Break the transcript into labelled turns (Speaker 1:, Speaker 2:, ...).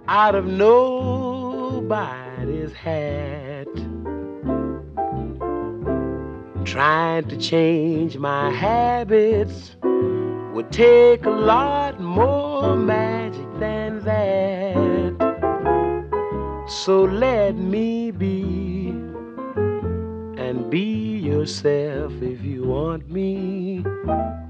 Speaker 1: out of nobody's hat. Trying to change my habits would take a lot more magic than that. So let me be and be yourself if you want me.